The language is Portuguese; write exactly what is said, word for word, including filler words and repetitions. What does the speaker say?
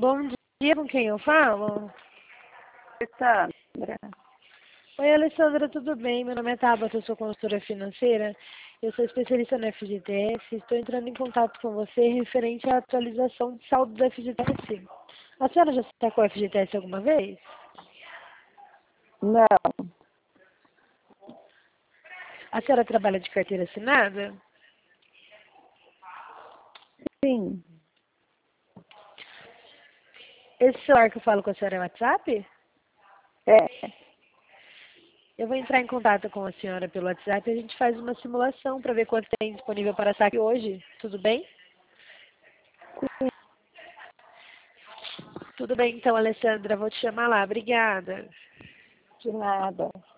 Bom dia, com quem eu falo? Alessandra. Oi, Alessandra, tudo bem? Meu nome é Tabata, eu sou consultora financeira. Eu sou especialista no F G T S. Estou entrando em contato com você referente à atualização de saldo do F G T S. A senhora já está com o F G T S alguma vez? Não, A senhora trabalha de carteira assinada? sim, Esse celular que eu falo com a senhora é WhatsApp? é, Eu vou entrar em contato com a senhora pelo WhatsApp e a gente faz uma simulação para ver quanto tem disponível para saque hoje. Tudo bem? sim, Tudo bem, então, Alessandra. Vou te chamar lá. Obrigada. de nada.